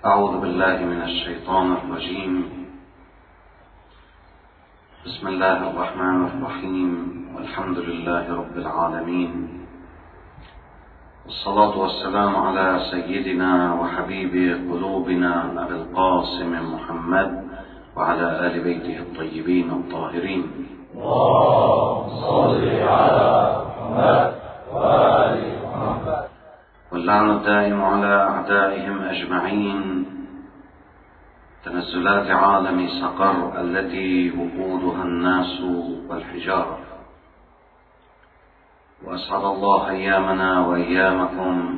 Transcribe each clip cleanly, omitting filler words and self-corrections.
أعوذ بالله من الشيطان الرجيم. بسم الله الرحمن الرحيم، والحمد لله رب العالمين، والصلاة والسلام على سيدنا وحبيب قلوبنا أبي القاسم محمد وعلى آل بيته الطيبين الطاهرين. اللهم صل على محمد وآل محمد. واللعن الدائم على أعدائهم أجمعين. تنزلات عالم سقر التي وقودها الناس والحجارة. وأسعد الله أيامنا وأيامكم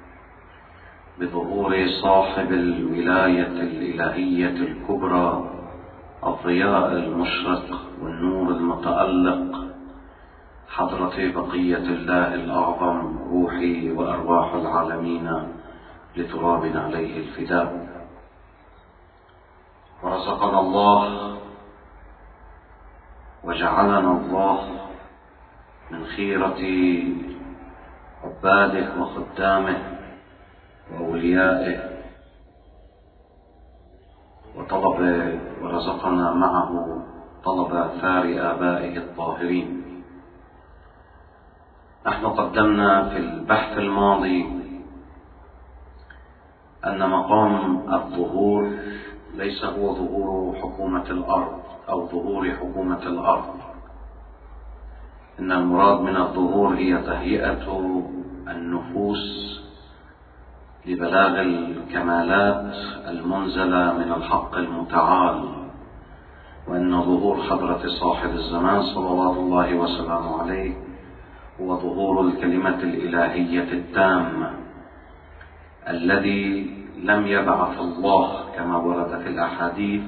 بظهور صاحب الولاية الإلهية الكبرى، الضياء المشرق والنور المتألق، حضرة بقية الله الأعظم، روحي وأرواح العالمين لتراب عليه الفداء. ورزقنا الله وجعلنا الله من خيرة عباده وخدامه وأوليائه، ورزقنا معه طلب آثار آبائه الطاهرين. نحن قدمنا في البحث الماضي أن مقام الظهور ليس هو ظهور حكومة الأرض أو ظهور حكومة الأرض، إن المراد من الظهور هي تهيئة النفوس لبلاغ الكمالات المنزلة من الحق المتعال، وأن ظهور حضرة صاحب الزمان صلوات الله وسلامه عليه هو ظهور الكلمة الإلهية التامة، الذي لم يبعث الله كما ورد في الأحاديث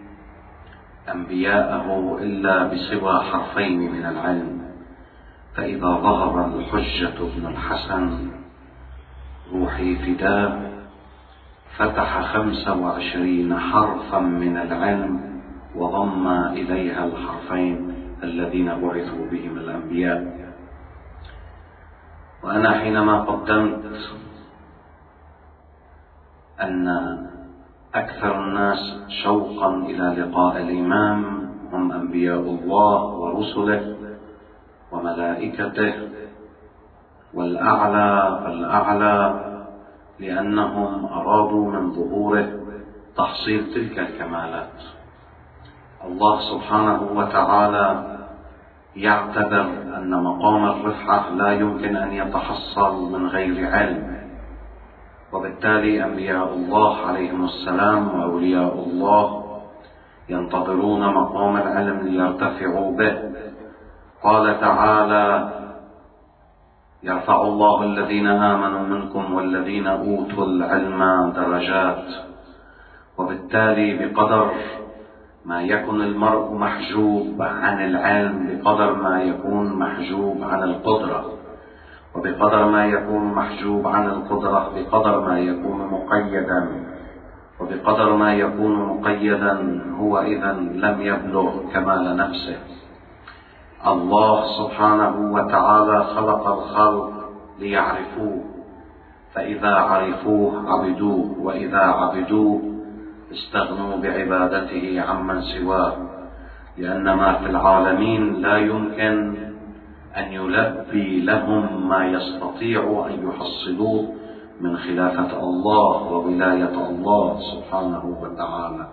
أنبياءه إلا بسوى حرفين من العلم. فإذا ظهر الحجة بن الحسن روحي فداه فتح 25 حرفا من العلم وضم إليها الحرفين الذين بعثوا بهم الأنبياء. وأنا حينما قدمت أن أكثر الناس شوقا إلى لقاء الإمام هم أنبياء الله ورسله وملائكته، والأعلى فالأعلى، لأنهم أرادوا من ظهوره تحصيل تلك الكمالات. الله سبحانه وتعالى يعتبر أن مقام الرفعة لا يمكن أن يتحصل من غير علم، وبالتالي أنبياء الله عليهم السلام وأولياء الله ينتظرون مقام العلم ليرتفعوا به. قال تعالى: يرفع الله الذين آمنوا منكم والذين أوتوا العلم درجات. وبالتالي بقدر ما يكون المرء محجوب عن العلم بقدر ما يكون محجوب عن القدرة، وبقدر ما يكون محجوب عن القدرة بقدر ما يكون مقيدا، وبقدر ما يكون مقيدا هو إذن لم يبلغ كمال نفسه. الله سبحانه وتعالى خلق الخلق ليعرفوه، فإذا عرفوه عبدوه، وإذا عبدوه استغنوا بعبادته عمن سواه، لأن ما في العالمين لا يمكن أن يلبي لهم ما يستطيع أن يحصلوه من خلافة الله وولاية الله سبحانه وتعالى.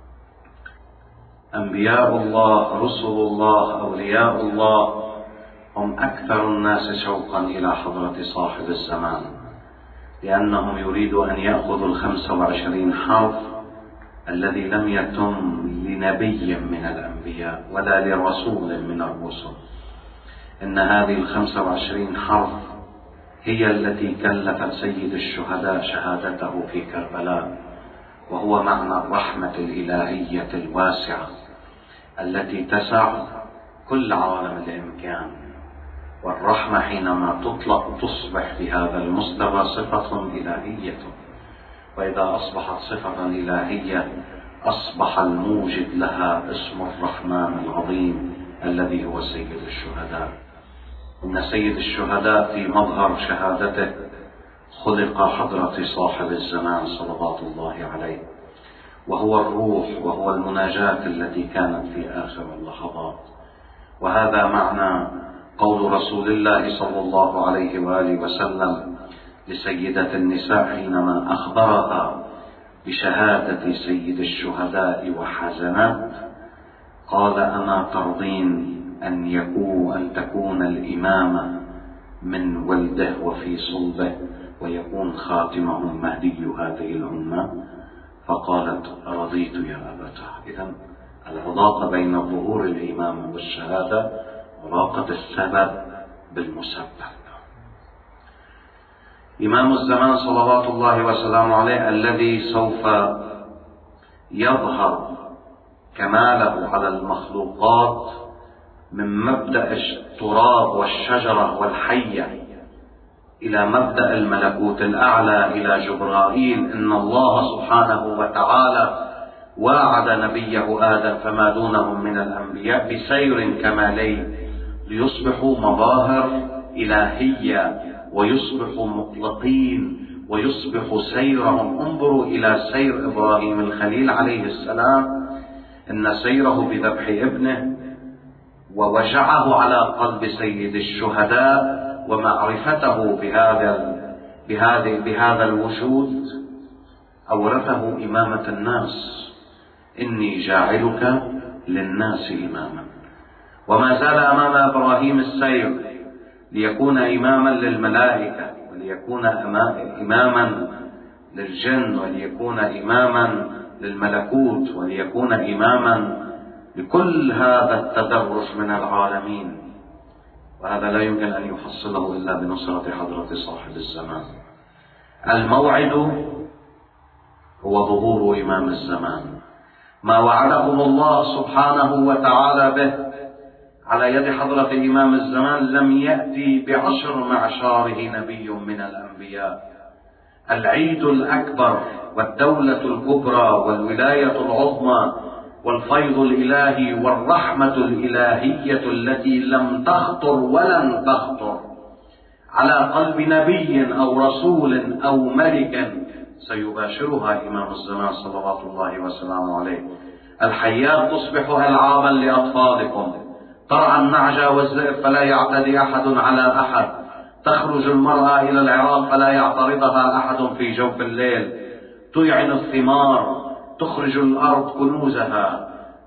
أنبياء الله، رسل الله، أولياء الله هم أكثر الناس شوقا إلى حضرة صاحب الزمان، لأنهم يريدوا أن يأخذوا 25 حرف الذي لم يتم لنبي من الأنبياء ولا لرسول من الرسل. إن هذه 25 حرف هي التي كلفت سيد الشهداء شهادته في كربلاء، وهو معنى الرحمة الإلهية الواسعة التي تسع كل عالم الإمكان. والرحمة حينما تطلق تصبح بهذا المستوى صفة إلهية، وإذا أصبحت صفة إلهية أصبح الموجد لها اسم الرحمن العظيم الذي هو سيد الشهداء. إن سيد الشهداء في مظهر شهادته خلق حضرة صاحب الزمان صلوات الله عليه، وهو الروح وهو المناجاة التي كانت في آخر اللحظات. وهذا معنى قول رسول الله صلى الله عليه وآله وسلم لسيدة النساء حينما أخبرها بشهادة سيد الشهداء وحزنات، قال: أما ترضين أن تكون الإمامة من ولده وفي صلبه ويكون خاتمهم مهدي هذه الأمة؟ فقالت: رضيت يا أبتاه. إذن العلاقة بين ظهور الإمامة والشهادة علاقة السبب بالمسبب. إمام الزمان صلوات الله وسلامه عليه الذي سوف يظهر كماله على المخلوقات من مبدأ التراب والشجرة والحية إلى مبدأ الملكوت الأعلى إلى جبرائيل. إن الله سبحانه وتعالى واعد نبيه آدم فما دونهم من الأنبياء بسير كمالي ليصبحوا مظاهر إلهية ويصبحوا مطلقين ويصبح سيرهم. انظروا إلى سير إبراهيم الخليل عليه السلام، إن سيره بذبح ابنه ووجعه على قلب سيد الشهداء ومعرفته بهذا الوجود أورثه إمامة الناس. إني جاعلك للناس إماما. وما زال أمام إبراهيم السير ليكون إماما للملائكة، وليكون إماما للجن، وليكون إماما للملكوت، وليكون إماما لكل هذا التدرج من العالمين. وهذا لا يمكن أن يحصله إلا بنصرة حضرة صاحب الزمان. الموعد هو ظهور إمام الزمان، ما وعدهم الله سبحانه وتعالى به على يد حضرة إمام الزمان لم يأتي بعشر معشاره نبي من الأنبياء. العيد الأكبر والدولة الكبرى والولاية العظمى والفيض الإلهي والرحمة الإلهية التي لم تخطر ولن تخطر على قلب نبي أو رسول أو ملك سيباشرها إمام الزمان صلوات الله وسلامه عليه. الحيات تصبح ألعابا لأطفالكم، ترعى النعجة والذئب فلا يعتدي أحد على أحد، تخرج المرأة إلى العراق فلا يعترضها أحد في جوف الليل، تيعن الثمار، تخرج الأرض كنوزها،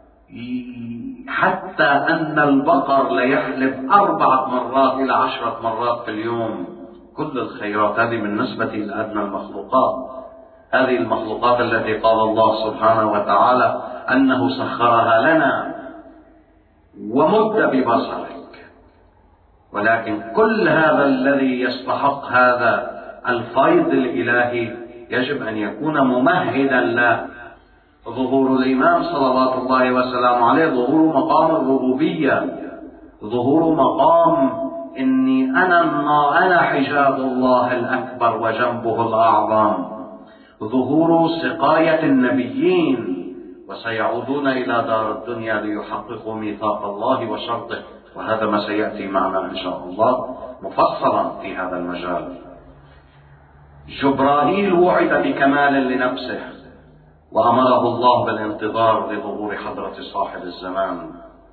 حتى أن البقر ليحلب 4 مرات إلى 10 مرات في اليوم. كل الخيرات هذه بالنسبة إلى أدنى المخلوقات، هذه المخلوقات التي قال الله سبحانه وتعالى أنه سخرها لنا ومد ببصرك. ولكن كل هذا الذي يستحق هذا الفيض الإلهي يجب أن يكون ممهدا له. ظهور الإمام صلوات الله وسلامه عليه ظهور مقام الربوبية، ظهور مقام إني أنا حجاب الله الأكبر وجنبه الأعظم، ظهور سقاية النبيين وسيعودون إلى دار الدنيا ليحققوا ميثاق الله وشرطه. وهذا ما سيأتي معنا إن شاء الله مفصلا في هذا المجال. جبرائيل وعد بكمال لنفسه وأمره الله بالانتظار لظهور حضرة صاحب الزمان.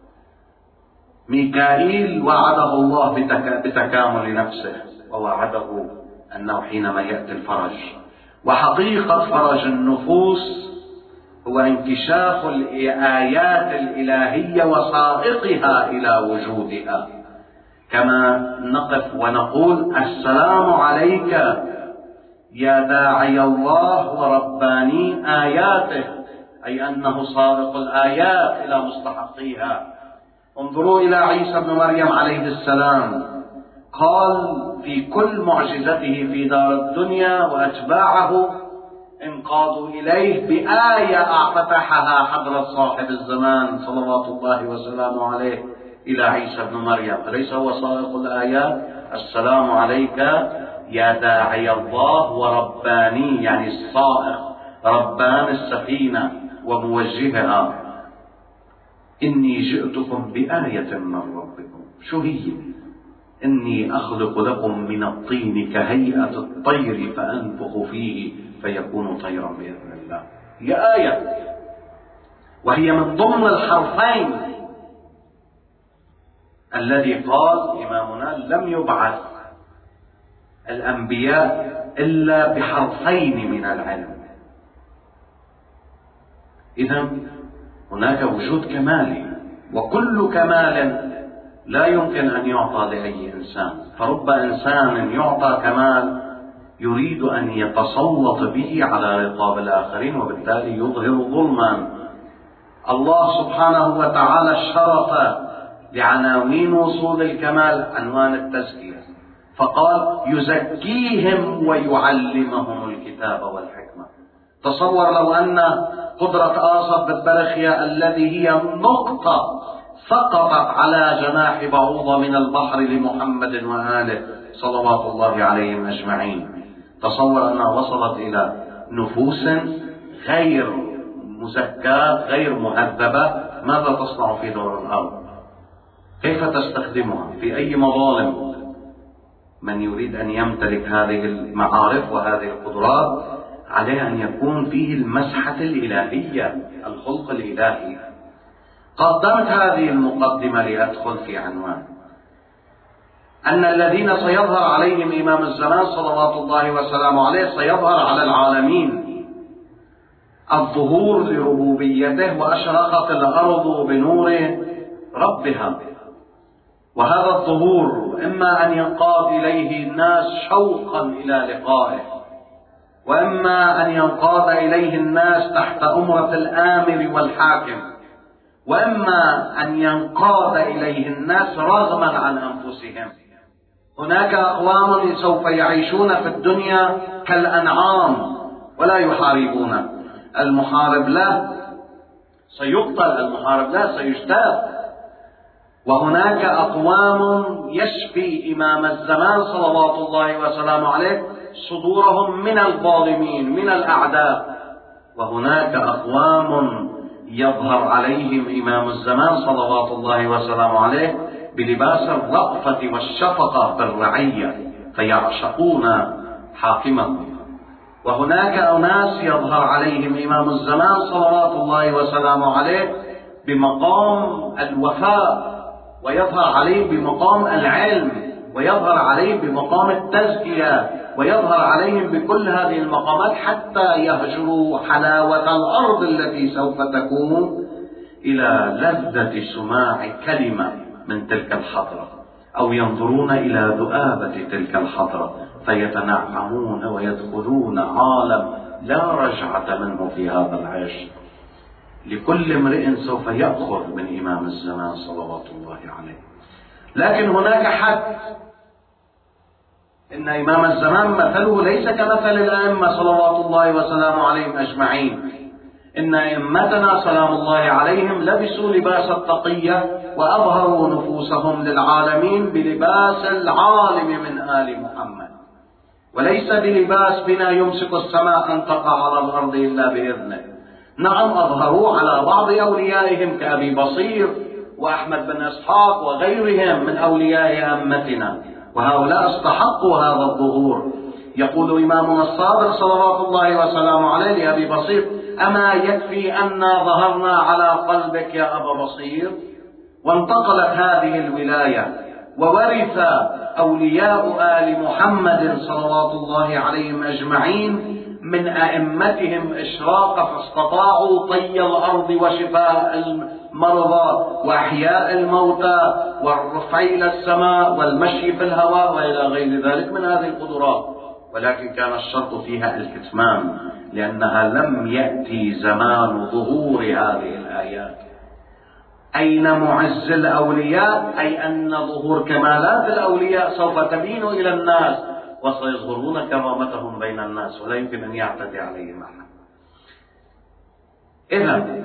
ميكائيل وعده الله بتكامل نفسه ووعده أنه حينما يأتي الفرج. وحقيقة فرج النفوس هو انكشاف الآيات الإلهية وسائقها إلى وجودها. كما نقف ونقول: السلام عليك يا داعي الله ورباني آياته، أي أنه سائق الآيات إلى مستحقيها. انظروا إلى عيسى بن مريم عليه السلام، قال في كل معجزته في دار الدنيا وأتباعه انقادوا إليه بآية فتحها حضرة صاحب الزمان صلوات الله وسلامه عليه إلى عيسى بن مريم. أليس هو سائق الآيات؟ السلام عليك يا داعي الله ورباني، يعني السائق، ربان السفينة وموجهها. إني جئتكم بآية من ربكم. شو هي؟ إني أخلق لكم من الطين كهيئة الطير فأنفخ فيه فيكون طيرا بإذن الله. هي آية، وهي من ضمن الحرفين الذي قال إمامنا لم يبعث الأنبياء إلا بحرفين من العلم. إذن هناك وجود كمالي، وكل كمال لا يمكن أن يعطى لأي إنسان، فرب إنسان يعطى كمال يريد أن يتسلط به على رقاب الآخرين، وبالتالي يظهر ظلما. الله سبحانه وتعالى شرف لعناوين وصول الكمال عنوان التزكية، فقال يزكيهم ويعلمهم الكتاب والحكمة. تصور لو أن قدرة آصف بالبرخية الذي هي نقطة سقطت على جناح بعوضة من البحر لمحمد وآله صلوات الله عليهم أجمعين، تصور أنها وصلت إلى نفوس غير مزكاة غير مهذبة، ماذا تصنع في دور الأرض؟ كيف تستخدمها؟ في أي مظالم؟ من يريد أن يمتلك هذه المعارف وهذه القدرات عليه أن يكون فيه المسحة الإلهية، الخلق الإلهي. قدمت هذه المقدمة لأدخل في عنوان أن الذين سيظهر عليهم إمام الزمان صلوات الله وسلامه عليه سيظهر على العالمين الظهور لربوبيته، وأشرقت الأرض بنور ربها. وهذا الظهور إما أن ينقاد إليه الناس شوقا إلى لقائه، وإما أن ينقاد إليه الناس تحت أمرة الآمر والحاكم، وإما أن ينقاد إليه الناس رغما عن أنفسهم. هناك أقوام سوف يعيشون في الدنيا كالأنعام ولا يحاربون، المحارب لا سيقتل، المحارب لا سيجتاز. وهناك أقوام يشفي إمام الزمان صلوات الله وسلامه عليه صدورهم من الظالمين من الأعداء، وهناك أقوام يظهر عليهم إمام الزمان صلوات الله وسلامه عليه بلباس الرأفة والشفقة بالرعية فيعشقون حاكمهم. وهناك أناس يظهر عليهم إمام الزمان صلوات الله وسلامه عليه بمقام الوفاء، ويظهر عليه بمقام العلم، ويظهر عليه بمقام التزكية، ويظهر عليهم بكل هذه المقامات حتى يهجروا حلاوة الأرض التي سوف تكون إلى لذة سماع كلمة من تلك الحضرة، أو ينظرون إلى ذؤابة تلك الحضرة فيتنعمون ويدخلون عالم لا رجعة منه في هذا العيش. لكل امرئ سوف يأخذ من إمام الزمان صلوات الله عليه. لكن هناك حد، إن إمام الزمان مثله ليس كمثل الأئمة صلوات الله وسلامه عليهم أجمعين. إن أئمتنا سلام الله عليهم لبسوا لباس التقية وأظهروا نفوسهم للعالمين بلباس العالم من آل محمد، وليس بلباس بنا يمسك السماء أن تقع على الأرض إلا بإذنه. نعم، أظهروا على بعض أوليائهم كأبي بصير وأحمد بن إسحاق وغيرهم من أولياء أمتنا، وهؤلاء استحقوا هذا الظهور. يقول إمامنا الصادق صلوات الله وسلامه عليه لأبي بصير: أما يكفي أن ظهرنا على قلبك يا أبا بصير؟ وانتقلت هذه الولاية، وورث أولياء آل محمد صلوات الله عليهم أجمعين من أئمتهم إشراق، فاستطاعوا طي الأرض وشفاء المرضى وأحياء الموتى والرفع إلى السماء والمشي في الهواء وإلى غير ذلك من هذه القدرات. ولكن كان الشرط فيها الكتمان، لأنها لم يأتي زمان ظهور هذه الآيات. أين معز الأولياء؟ أي أن ظهور كمالات الأولياء سوف تبين إلى الناس، وسيظهرون كرامتهم بين الناس، ولا يمكن أن يعتدي عليهم أحد. إذن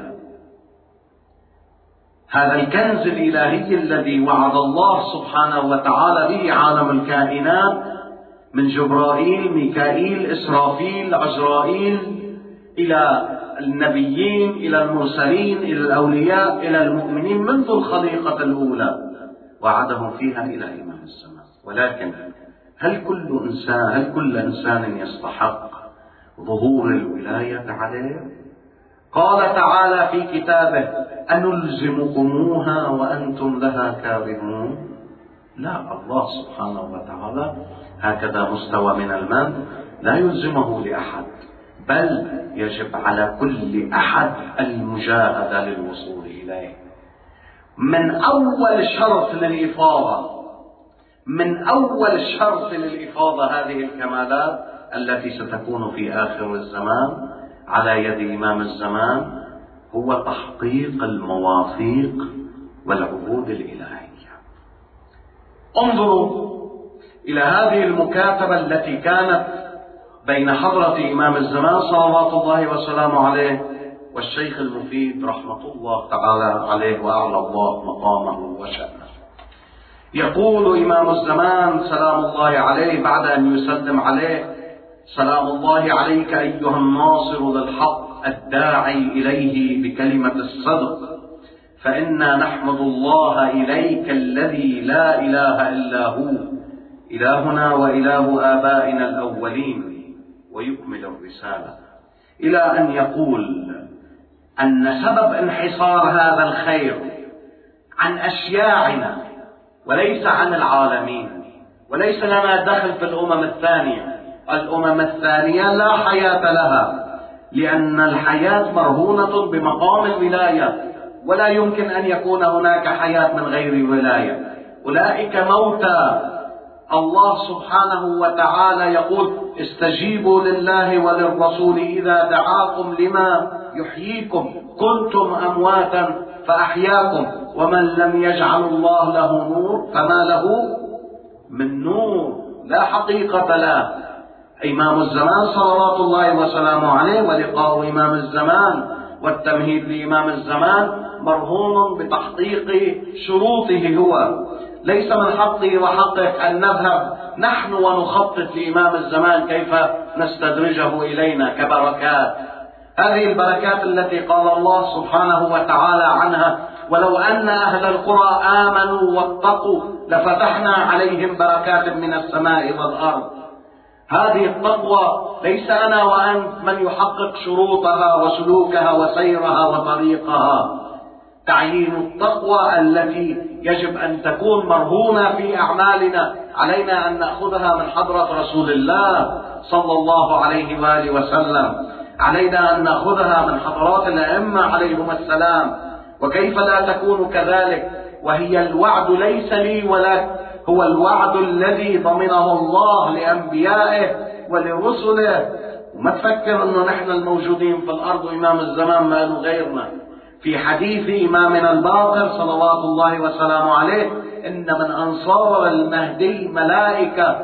هذا الكنز الإلهي الذي وعد الله سبحانه وتعالى به عالم الكائنات، من جبرائيل، ميكائيل، إسرافيل، عزرائيل، إلى النبيين، إلى المرسلين، إلى الأولياء، إلى المؤمنين منذ الخليقة الأولى، وعدهم فيها إلى إمام الزمان. ولكن هل كل إنسان يستحق ظهور الولاية عليه؟ قال تعالى في كتابه: أنلزمكموها وأنتم لها كارهون؟ لا، الله سبحانه وتعالى هكذا مستوى من المن لا يلزمه لأحد، بل يجب على كل أحد المجاهدة للوصول إليه. من أول شرط للإفاضة هذه الكمالات التي ستكون في آخر الزمان على يد إمام الزمان هو تحقيق المواثيق والعهود الإلهية. انظروا إلى هذه المكاتبة التي كانت بين حضرة إمام الزمان صلوات الله وسلامه عليه والشيخ المفيد رحمة الله تعالى عليه وأعلى الله مقامه وشأنه. يقول إمام الزمان سلام الله عليه بعد أن يسلم عليه: سلام الله عليك أيها الناصر للحق الداعي إليه بكلمة الصدق، فإنا نحمد الله إليك الذي لا إله إلا هو، إلهنا وإله آبائنا الأولين. ويكمل الرسالة إلى أن يقول أن سبب انحصار هذا الخير عن أشياعنا وليس عن العالمين، وليس لنا دخل في الأمم الثانية. الأمم الثانية لا حياة لها، لأن الحياة مرهونة بمقام الولاية، ولا يمكن أن يكون هناك حياة من غير ولاية. أولئك موتى. الله سبحانه وتعالى يقول: استجيبوا لله وللرسول إذا دعاكم لما يحييكم، كنتم أمواتا فأحياكم، ومن لم يجعل الله له نور فما له من نور، لا حقيقة له. إمام الزمان صلوات الله وسلامه عليه ولقاء إمام الزمان والتمهيد لإمام الزمان مرهون بتحقيق شروطه هو. ليس من حقي وحقك أن نذهب نحن ونخطط لإمام الزمان كيف نستدرجه إلينا كبركات. هذه البركات التي قال الله سبحانه وتعالى عنها: ولو أن أهل القرى آمنوا واتقوا لفتحنا عليهم بركات من السماء والأرض. هذه التقوى ليس أنا وأنت من يحقق شروطها وسلوكها وسيرها وطريقها. تعيين التقوى التي يجب أن تكون مرهونة في أعمالنا علينا أن نأخذها من حضرة رسول الله صلى الله عليه وآله وسلم، علينا أن نأخذها من حضرات الأئمة عليهم السلام. وكيف لا تكون كذلك وهي الوعد ليس لي ولك، هو الوعد الذي ضمنه الله لأنبيائه ولرسله. وما تفكر أنه نحن الموجودين في الأرض وإمام الزمان ما له غيرنا. في حديث إمامنا الباقر صلوات الله وسلامه عليه: إن من أنصار المهدي ملائكة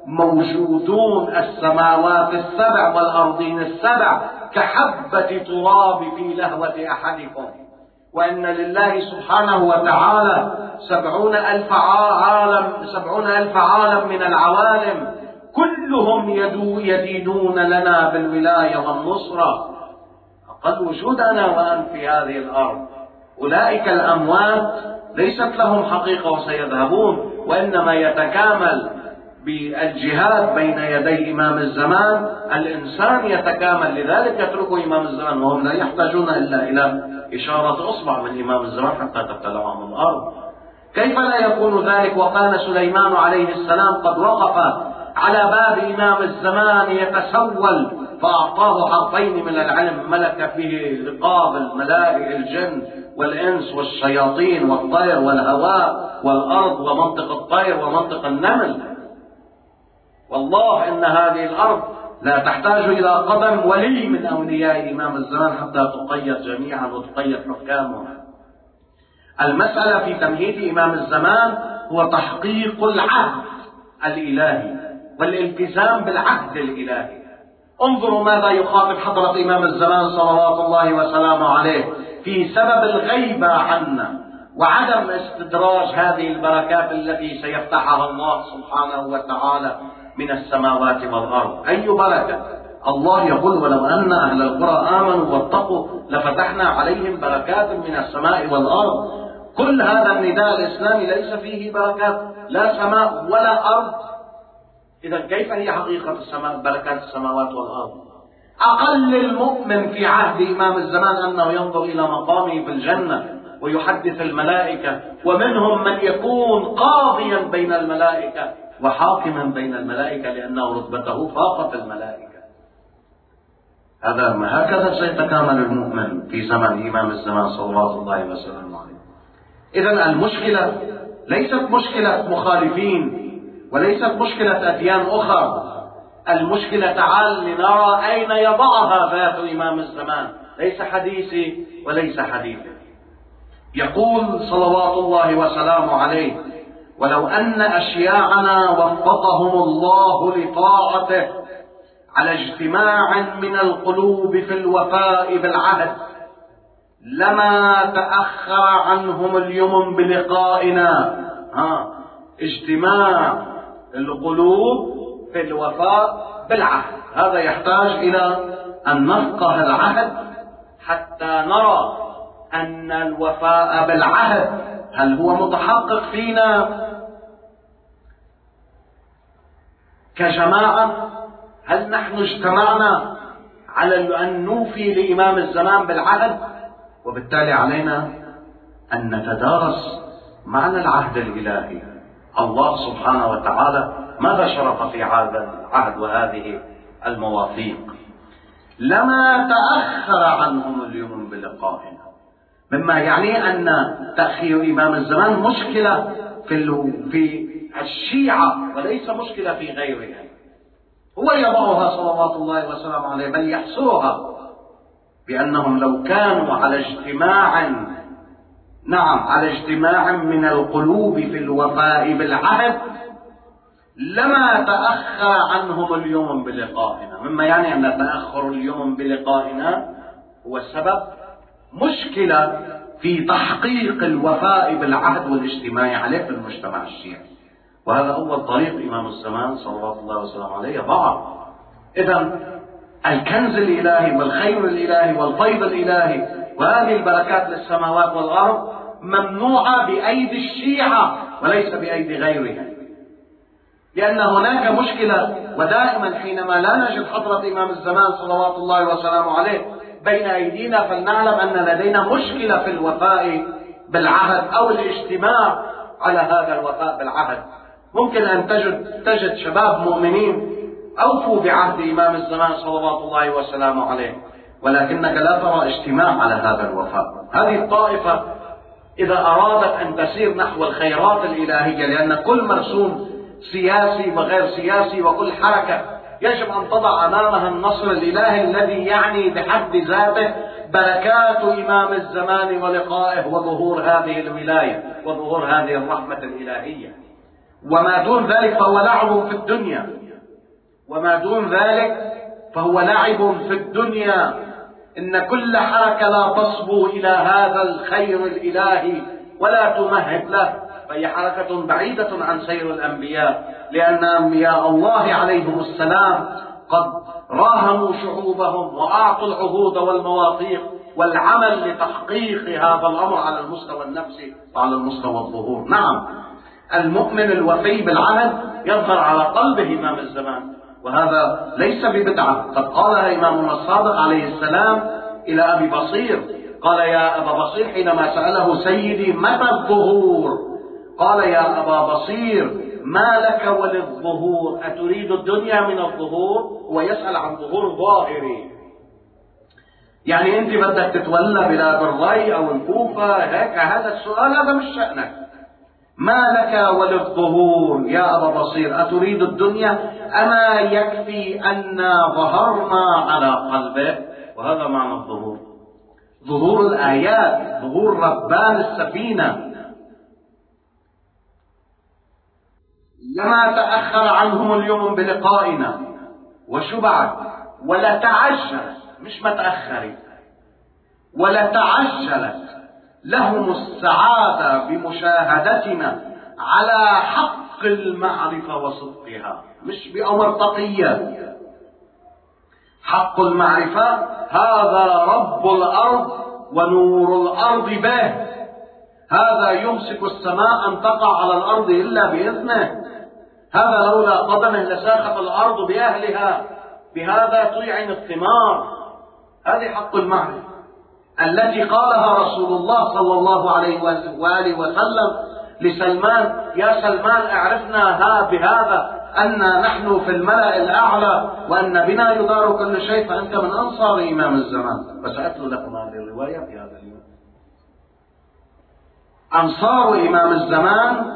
موجودون السماوات السبع والأرضين السبع كحبة تراب في لهوة أحدكم، وإن لله سبحانه وتعالى 70,000 عالم من العوالم كلهم يدينون لنا بالولاية والنصرة. قد وجودنا وأن في هذه الأرض. أولئك الأموات ليست لهم حقيقة وسيذهبون، وإنما يتكامل بالجهاد بين يدي إمام الزمان. الإنسان يتكامل، لذلك يتركوا إمام الزمان وهم لا يحتاجون إلا إلى إشارة أصبع من إمام الزمان حتى تبتلعهم الأرض. كيف لا يكون ذلك وكان سليمان عليه السلام قد وقف على باب إمام الزمان يتسول فأعطاه حرفين من العلم ملك به رقاب الملائكة الجن والإنس والشياطين والطير والهواء والأرض ومنطق الطير ومنطق النمل. والله إن هذه الأرض لا تحتاج إلى قدم ولي من أولياء إمام الزمان حتى تقيد جميعا وتقيد حكامها. المسألة في تمهيد إمام الزمان هو تحقيق العهد الإلهي والالتزام بالعهد الإلهي. انظروا ماذا يخاطب حضرة إمام الزمان صلوات الله وسلامه عليه في سبب الغيبة عنا وعدم استدراج هذه البركات التي سيفتحها الله سبحانه وتعالى من السماوات والأرض. أي بركة؟ الله يقول: ولو أن أهل القرى آمنوا واتقوا لفتحنا عليهم بركات من السماء والأرض. كل هذا النداء الإسلامي ليس فيه بركات لا سماء ولا أرض، إذا كيف هي حقيقة السماء بركات السماوات والأرض؟ أقل المؤمن في عهد إمام الزمان أنه ينظر إلى مقامه في الجنة ويحدث الملائكة، ومنهم من يكون قاضيا بين الملائكة وحاكما بين الملائكة لأنه رتبته فاقت الملائكة. هكذا سيتكامل المؤمن في زمن إمام الزمان صلوات الله وسلامه عليه. إذن المشكلة ليست مشكلة مخالفين وليست مشكلة أديان أخرى، المشكلة تعال لنرى أين يضعها ذات إمام الزمان، ليس حديثي وليس حديثي. يقول صلوات الله وسلامه عليه: ولو أن أشياعنا وفقهم الله لطاعته على اجتماع من القلوب في الوفاء بالعهد لما تأخر عنهم اليمن بلقائنا. اجتماع القلوب في الوفاء بالعهد، هذا يحتاج إلى أن نفقه العهد حتى نرى أن الوفاء بالعهد هل هو متحقق فينا كجماعة؟ هل نحن اجتمعنا على أن نوفي لإمام الزمان بالعهد؟ وبالتالي علينا أن نتدارس معنى العهد الإلهي. الله سبحانه وتعالى ماذا شرط في هذا العهد وهذه المواثيق؟ لما تأخر عنهم اليوم بلقائنا، مما يعني أن تأخير إمام الزمان مشكلة في الشيعة وليس مشكلة في غيرها. هو يضعها صلوات الله وسلامه عليه، بل يحصرها بأنهم لو كانوا على اجتماع من القلوب في الوفاء بالعهد لما تأخر عنهم اليوم بلقائنا، مما يعني أن تأخر اليوم بلقائنا هو السبب مشكلة في تحقيق الوفاء بالعهد والاجتماع عليه في المجتمع الشيعي. وهذا أول طريق إمام الزمان صلوات الله وسلامه عليه يضعه. إذن الكنز الإلهي والخير الإلهي والفيض الإلهي وهذه البركات للسماوات والأرض ممنوعة بأيدي الشيعة وليس بأيدي غيرها، لأن هناك مشكلة. ودائما حينما لا نجد حضرة إمام الزمان صلوات الله وسلامه عليه بين أيدينا فلنعلم أن لدينا مشكلة في الوفاء بالعهد أو الاجتماع على هذا الوفاء بالعهد. ممكن أن تجد شباب مؤمنين أوفوا بعهد إمام الزمان صلوات الله وسلامه عليه، ولكنك لا ترى اجتماع على هذا الوفاء. هذه الطائفة إذا أرادت أن تسير نحو الخيرات الإلهية، لأن كل مرسوم سياسي وغير سياسي وكل حركة يجب أن تضع أمامها النصر الإلهي الذي يعني بحد ذاته بركات إمام الزمان ولقائه وظهور هذه الولاية وظهور هذه الرحمة الإلهية. وما دون ذلك فهو لعب في الدنيا، وما دون ذلك فهو لعب في الدنيا. إن كل حركة لا تصبو إلى هذا الخير الإلهي ولا تمهد له فهي حركة بعيدة عن سير الأنبياء، لأن أنبياء الله عليهم السلام قد راهنوا شعوبهم وأعطوا العهود والمواثيق والعمل لتحقيق هذا الأمر على المستوى النفسي وعلى المستوى الظهور. نعم، المؤمن الوفي بالعهد يظهر على قلبه إمام الزمان، وهذا ليس ببدعة. قد قالها إمامنا الصادق عليه السلام إلى أبي بصير، قال: يا أبا بصير، حينما سأله سيدي متى الظهور، قال: يا أبا بصير، ما لك وللظهور؟ أتريد الدنيا من الظهور؟ ويسأل عن ظهور ظاهري، يعني أنت بدك تتولى بلاد الري أو الكوفة، هيك هذا السؤال هذا مش شأنك. ما لك وللظهور يا أبا بصير؟ أتريد الدنيا؟ أما يكفي أن ظهرنا على قلبه؟ وهذا معنى الظهور، ظهور الآيات، ظهور ربان السفينة. لما تأخر عنهم اليوم بلقائنا. وشو بعد؟ ولا تعجل، مش ما تأخرت، ولا تعجلت لهم السعادة بمشاهدتنا على حق المعرفة وصدقها، مش بأمر تقية. حق المعرفة هذا رب الأرض ونور الأرض به، هذا يمسك السماء أن تقع على الأرض إلا بإذنه، هذا لولا قدمه لساخت الأرض بأهلها، بهذا طيعن الثمار. هذه حق المعرفة التي قالها رسول الله صلى الله عليه وآله وسلم لسلمان: يا سلمان اعرفنا بهذا أن نحن في الملأ الأعلى وأن بنا يدار كل شيء، فأنت من أنصار إمام الزمان. فسأتلو لكم هذه الرواية في هذا اليوم. أنصار إمام الزمان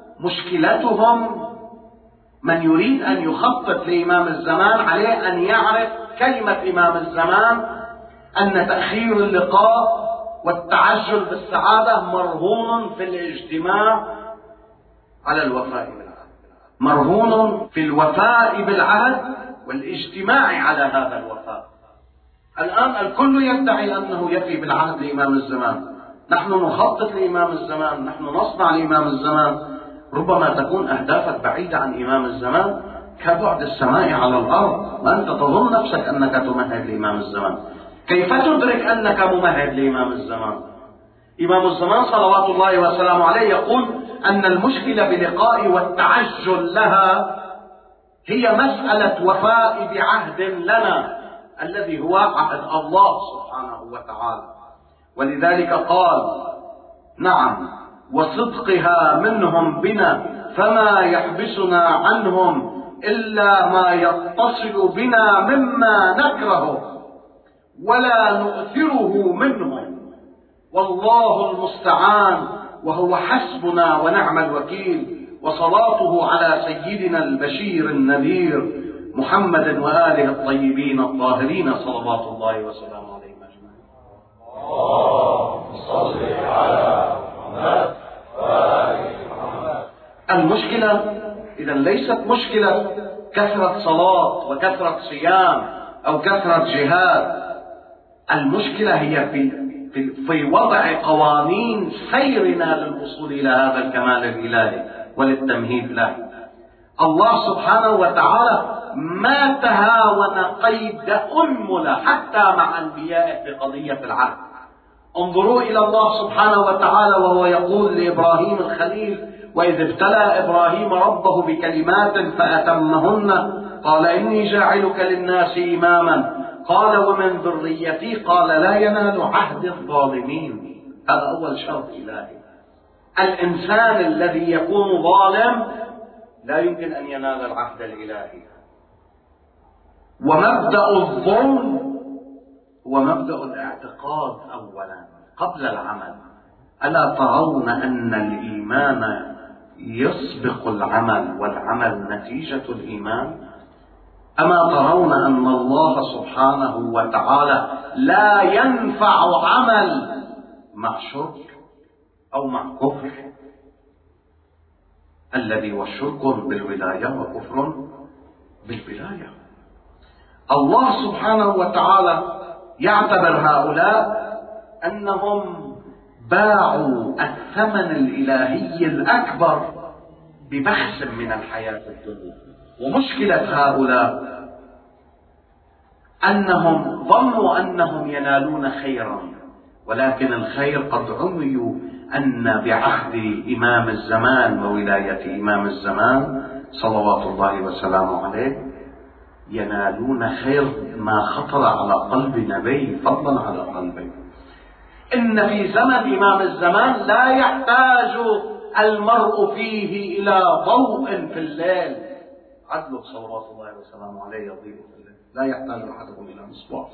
مشكلتهم من يريد أن يخطط لإمام الزمان عليه أن يعرف كلمة إمام الزمان أن تأخير اللقاء والتعجل بالسعادة مرهون في الاجتماع على الوفاء بالعهد، مرهون في الوفاء بالعهد والاجتماع على هذا الوفاء. الآن الكل يدعي أنه يفي بالعهد لإمام الزمان، نحن نخطط لإمام الزمان، نحن نصنع لإمام الزمان. ربما تكون أهدافك بعيدة عن إمام الزمان كبعد السماء على الأرض، وأنت تظن نفسك أنك تمهد لإمام الزمان. كيف تدرك أنك ممهد لإمام الزمان؟ إمام الزمان صلوات الله وسلامه عليه يقول أن المشكلة بلقاء والتعجل لها هي مسألة وفاء بعهد لنا الذي هو عهد الله سبحانه وتعالى. ولذلك قال: نعم، وصدقها منهم بنا، فما يحبسنا عنهم إلا ما يتصل بنا مما نكره ولا نؤثره منهم، والله المستعان، وهو حسبنا ونعم الوكيل. وصلاته على سيدنا البشير النذير محمد وآله الطيبين الطاهرين صلوات الله وسلامه عليهم أجمعين. اللهم صل على محمد وآل محمد. المشكلة إذا ليست مشكلة كثرة صلاة وكثرة صيام أو كثرة جهاد، المشكلة هي في وضع قوانين سيرنا للوصول إلى هذا الكمال الإلهي وللتمهيد له. الله سبحانه وتعالى ما تهاون قيد أنملة حتى مع أنبيائه في قضية العهد. انظروا إلى الله سبحانه وتعالى وهو يقول لإبراهيم الخليل: وإذ ابتلى إبراهيم ربه بكلمات فأتمهن قال إني جاعلك للناس إماما قال ومن ذريتي قال لا ينال عهد الظالمين. هذا أول شرط إلهي. الإنسان الذي يكون ظالم لا يمكن أن ينال العهد الإلهي. ومبدأ الظلم هو مبدأ الاعتقاد أولا قبل العمل. ألا ترون أن الإيمان يسبق العمل والعمل نتيجة الإيمان؟ أما ترون أن الله سبحانه وتعالى لا ينفع عمل مع شرك أو مع كفر، الذي هو شرك بالولاية وكفر بالولاية. الله سبحانه وتعالى يعتبر هؤلاء أنهم باعوا الثمن الإلهي الأكبر ببخس من الحياة الدنيا. ومشكلة هؤلاء أنهم ظنوا أنهم ينالون خيرا، ولكن الخير قد عميوا أن بعهد إمام الزمان وولاية إمام الزمان صلوات الله وسلامه عليه ينالون خير ما خطر على قلب نبي فضلا على قلبه. إن في زمن إمام الزمان لا يحتاج المرء فيه إلى ضوء في الليل. عدل صلوات الله وسلامه عليه يضيء في الليل، لا يحتاج أحدكم إلى مصباح.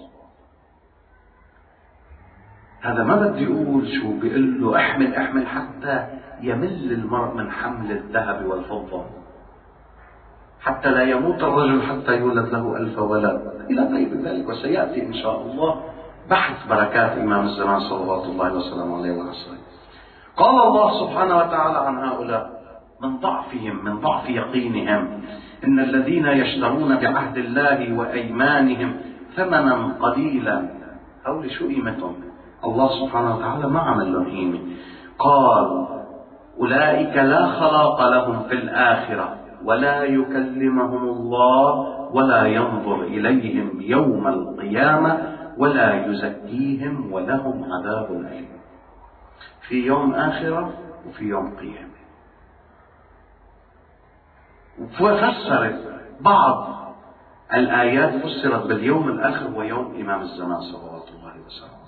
هذا ما بدي أقول شو بيقول له احمل حتى يمل المرء من حمل الذهب والفضة، حتى لا يموت الرجل حتى يولد له 1000 ولد إلى غير ذلك. وسيأتي إن شاء الله بحث بركات إمام الزمان صلوات الله وسلامه عليه وعلى. قال الله سبحانه وتعالى عن هؤلاء من ضعفهم، من ضعف يقينهم: إن الذين يشترون بعهد الله وأيمانهم ثمنا قليلا. هؤلاء شو قيمتهم؟ الله سبحانه وتعالى ما عمل لهم قيمة. قال: أولئك لا خلاق لهم في الآخرة ولا يكلمهم الله ولا ينظر إليهم يوم القيامة ولا يزكيهم ولهم عذاب أليم. في يوم آخرة وفي يوم قيامة. وفسرت بعض الآيات فسرت باليوم الآخر ويوم إمام الزمان صلوات الله وسلامه.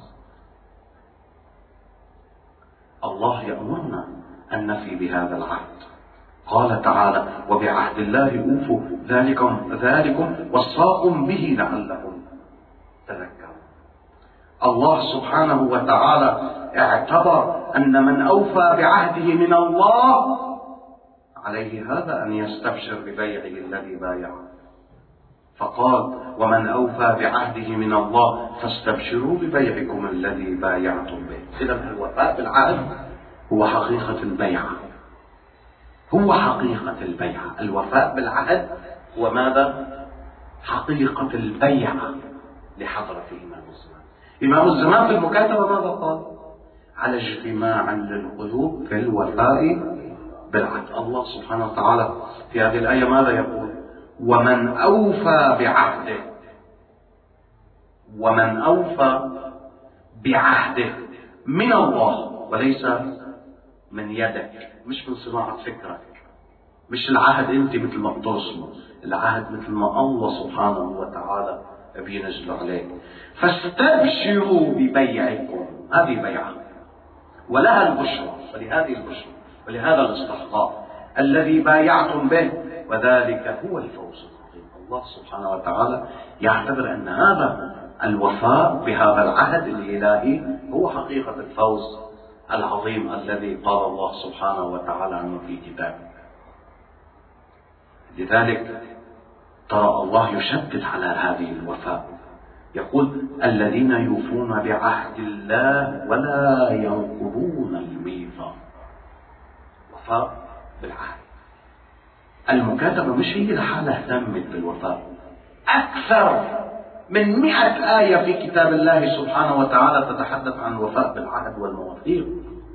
الله يأمرنا أن نفي بهذا العهد. قال تعالى: وبعهد الله أوفوا ذلكم وصاكم به لعلكم تذكرون. الله سبحانه وتعالى اعتبر أن من أوفى بعهده من الله عليه هذا أن يستبشر ببيعه الذي بايعه، فقال: ومن أوفى بعهده من الله فاستبشروا ببيعكم الذي بايعتم به. إذن الوفاء بالعهد هو حقيقة البيعة، هو حقيقة البيعة. الوفاء بالعهد هو ماذا؟ حقيقة البيعة لحضرة إمام الزمان. إمام الزمان في المكاتبة ماذا قال؟ على اجتماع للقلوب في الوفاء بالعهد. الله سبحانه وتعالى في هذه الآية ماذا يقول؟ ومن أوفى بعهده، ومن أوفى بعهده من الله، وليس من يدك، مش من صناعة فكرك، مش العهد انت مثل ما بترسمه، العهد مثل ما الله سبحانه وتعالى بينزل عليك. فاستبشروا ببيعكم، هذه بيعة ولها البشرى، ولهذه البشرى ولهذا الاستحقاق الذي بايعتم به، وذلك هو الفوز العظيم. الله سبحانه وتعالى يعتبر أن هذا الوفاء بهذا العهد الإلهي هو حقيقة الفوز العظيم الذي قال الله سبحانه وتعالى عنه في كتابه. لذلك ترى الله يشدد على هذه الوفاء، يقول: الذين يوفون بعهد الله ولا ينقضون الميثاق. وفاء بالعهد. المكاتبة مش هي لحالها اهتمت بالوفاء، أكثر من 100 آية في كتاب الله سبحانه وتعالى تتحدث عن الوفاء بالعهد والمواثيق.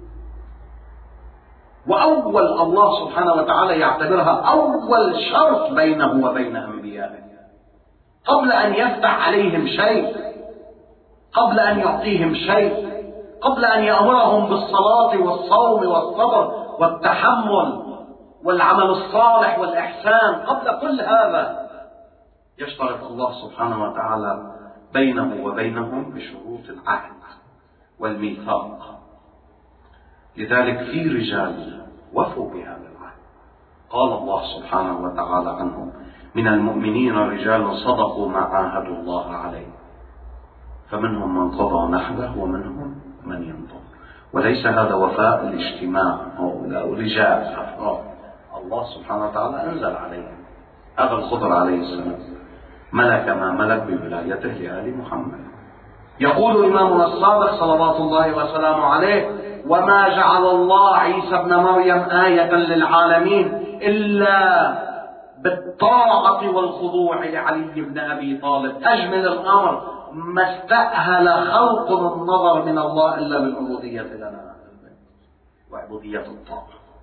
وأول الله سبحانه وتعالى يعتبرها أول شرط بينه وبين أنبيائه، قبل أن يفتح عليهم شيء، قبل أن يعطيهم شيء، قبل أن يأمرهم بالصلاة والصوم والصبر والتحمل والعمل الصالح والإحسان. قبل كل هذا يشترط الله سبحانه وتعالى بينه وبينهم بشروط العهد والميثاق. لذلك في رجال وفوا بهذا العهد. قال الله سبحانه وتعالى عنهم: من المؤمنين رجال صدقوا ما عاهدوا الله عليه فمنهم من قضى نحبه ومنهم من ينظر. وليس هذا وفاء الاجتماع أو رجال أفراد. الله سبحانه وتعالى أنزل عليهم هذا الخضر عليه السلام، ملك ما ملك بولايته لآل محمد. يقول إمامنا الصادق صلوات الله وسلامه عليه: وما جعل الله عيسى ابن مريم آية للعالمين إلا بالطاعة والخضوع لعلي بن أبي طالب. أجمل الأمر، ما استأهل خلق النظر من الله إلا بالعبودية لنا وعبودية الطاعة.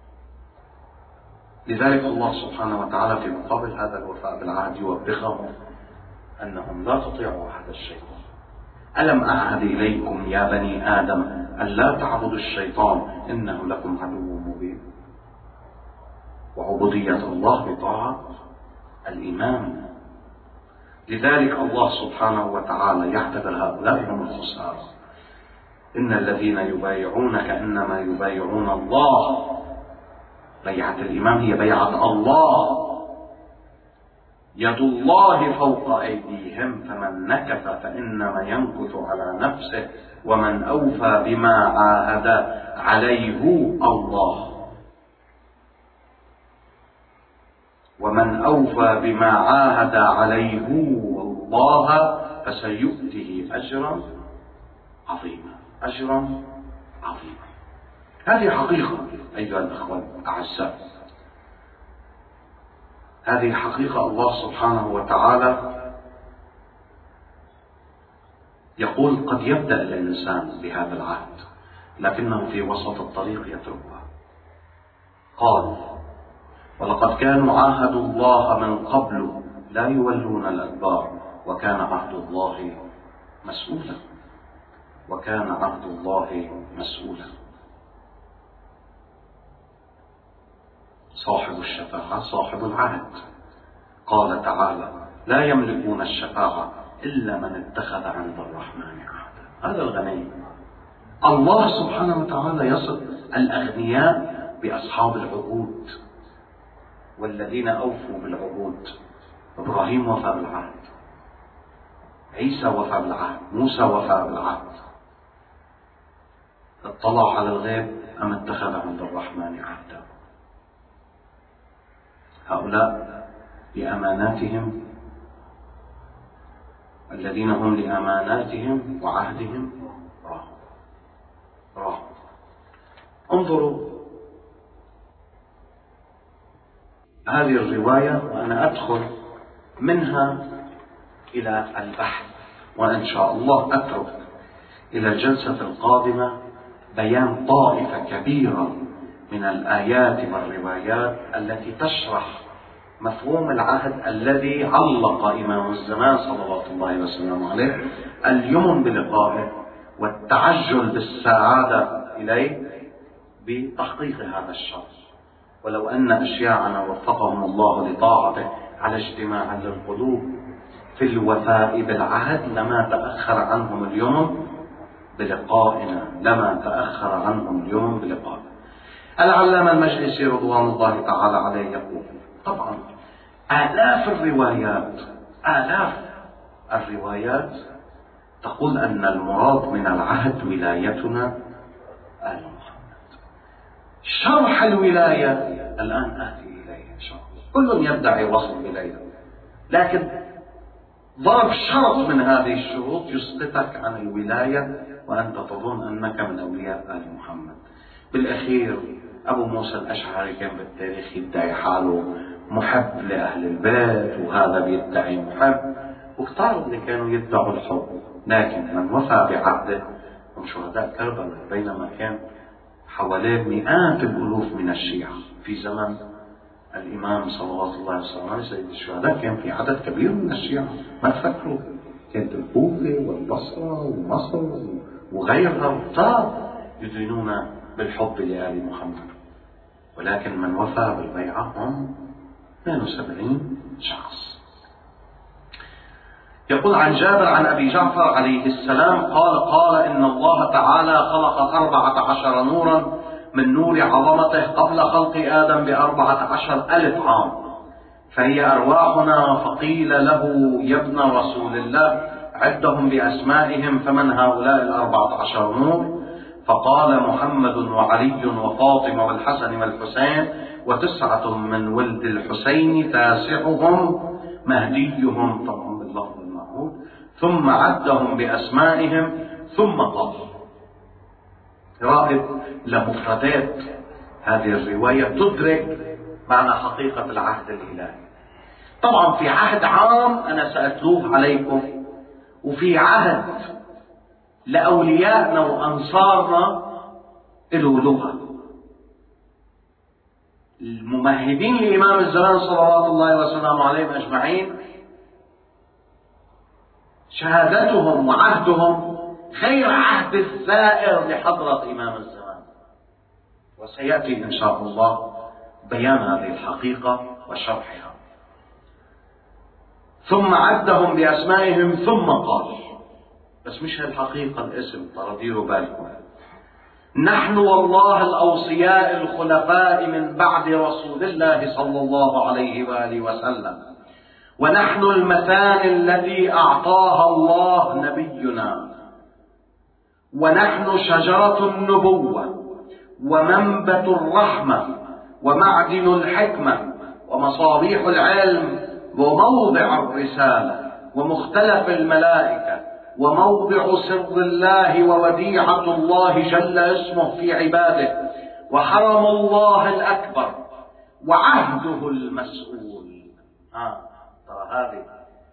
لذلك الله سبحانه وتعالى في مقابل هذا الوفاء بالعهد يوبخهم أنهم لا تطيعوا أحد الشيطان. ألم أعهد إليكم يا بني آدم أن لا تعبدوا الشيطان إنه لكم عدو مبين. وعبودية الله بطاعة الإمام. لذلك الله سبحانه وتعالى يعتبر هؤلاء هم الخسارى. إن الذين يبايعونك إنما يبايعون الله. بيعة الإمام هي بيعة الله. يد الله فوق أيديهم فمن نكث فإنما ينكث على نفسه ومن أوفى بما عاهد عليه الله. ومن أوفى بما عاهد عليه الله فسيؤته أجرا عظيما. أجرا عظيما. هذه حقيقة أيها الأخوة الأعزاء، هذه حقيقة. الله سبحانه وتعالى يقول: قد يبدأ الإنسان بهذا العهد لكنه في وسط الطريق يتركها. قال: ولقد كانوا عاهدوا الله من قبل لا يولون الأدبار وكان عهد الله مسؤولا. وكان عهد الله مسؤولا. صاحب الشفاعة صاحب العهد. قال تعالى: لا يملكون الشفاعة إلا من اتخذ عند الرحمن عهدا. هذا الغني. الله سبحانه وتعالى يصف الأغنياء بأصحاب العهود، والذين أوفوا بالعهود. إبراهيم وفى بالعهد، عيسى وفى بالعهد، موسى وفى بالعهد. اطلع على الغيب أم اتخذ عند الرحمن عهدا. هؤلاء لأماناتهم، الذين هم لأماناتهم وعهدهم راحوا. انظروا هذه الرواية، وأنا أدخل منها إلى البحث، وإن شاء الله أترك إلى الجلسة القادمة بيان طائفة كبيرة من الآيات والروايات التي تشرح مفهوم العهد الذي علق إمام الزمان صلوات الله وسلامه عليه اليمن بلقائه والتعجل بالسعادة إليه بتحقيق هذا الشرط. ولو أن أشياعنا وفقهم الله لطاعته على اجتماع للقلوب في الوفاء بالعهد لما تأخر عنهم اليمن بلقائنا، لما تأخر عنهم اليوم بلقائنا. العلامة المجلسي رضوان الله تعالى عليه يقول: طبعا آلاف الروايات تقول أن المراد من العهد ولايتنا آل محمد. شرح الولاية الآن آتي إليه إن شاء الله. كل يدعي وصف ولاية، لكن ضرب شرط من هذه الشروط يسقطك عن الولاية وأنت تظن أنك من أولياء آل محمد. بالأخير أبو موسى الأشعري كان بالتاريخ يدعي حاله محب لأهل البيت، وهذا بيدعي محب، وكثار اللي كانوا يدعوا الحب. لكن من وفى بعهده هم شهداء كربلاء، بينما كان حواليه مئات الألوف من الشيعة في زمن الإمام صلوات الله وسلامه عليه سيد الشهداء. كان في عدد كبير من الشيعة، ما تفكروا، كانت الكوفة والبصرة ومصر وغيرها كثار يدينون بالحب لآل محمد. ولكن من وفى بالبيعة هم 72 شخص. يقول عن جابر عن أبي جعفر عليه السلام قال إن الله تعالى خلق 14 نورا من نور عظمته قبل خلق آدم ب14,000 عام، فهي أرواحنا. فقيل له: يا ابن رسول الله عدهم بأسمائهم، فمن هؤلاء 14 نور؟ فقال: محمد وعلي وفاطمة والحسن والحسين، و9 من ولد الحسين، 9 مهديهم، طبعا باللفظ المعهود. ثم عدهم بأسمائهم ثم قال. رائد لمفردات هذه الرواية تدرك معنى حقيقة العهد الإلهي. طبعا في عهد عام أنا سأتلوه عليكم، وفي عهد لأوليائنا وأنصارنا له لغة. الممهدين لإمام الزمان صلوات الله وسلامه عليهم أجمعين شهادتهم وعهدهم غير عهد الزائر لحضرة إمام الزمان، وسيأتي إن شاء الله بيان هذه الحقيقة وشرحها. ثم عدهم بأسمائهم ثم قال، بس مش الحقيقة الاسم، ترى ديروا بالكم، نحن والله الأوصياء الخلفاء من بعد رسول الله صلى الله عليه وآله وسلم، ونحن المثاني التي أعطاها الله نبينا، ونحن شجرة النبوة ومنبت الرحمة ومعدن الحكمة ومصابيح العلم وموضع الرسالة ومختلف الملائكة وموضع سر الله ووديعة الله جل اسمه في عباده وحرم الله الأكبر وعهده المسؤول. ترى هذه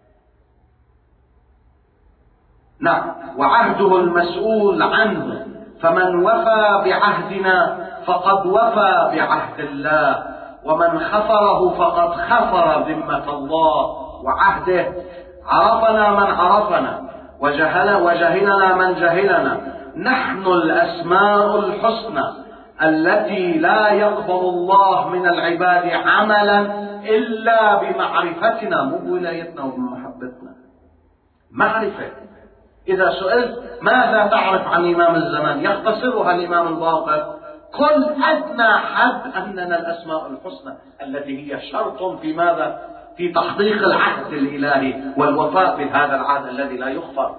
نعم، وعهده المسؤول عنه، فمن وفى بعهدنا فقد وفى بعهد الله، ومن خفره فقد خفر ذمة الله وعهده. عرفنا من عرفنا وجهلنا من جهلنا، نحن الأسماء الحسنى التي لا يقبل الله من العباد عملا إلا بمعرفتنا، مو بولايتنا وبمحبتنا، معرفة. إذا سئلت ماذا تعرف عن إمام الزمان يختصرها الإمام الباقر: كل أدنى حد أننا الأسماء الحسنى، التي هي شرط في ماذا؟ في تحقيق العهد الإلهي والوفاء بهذا العهد الذي لا يغفر.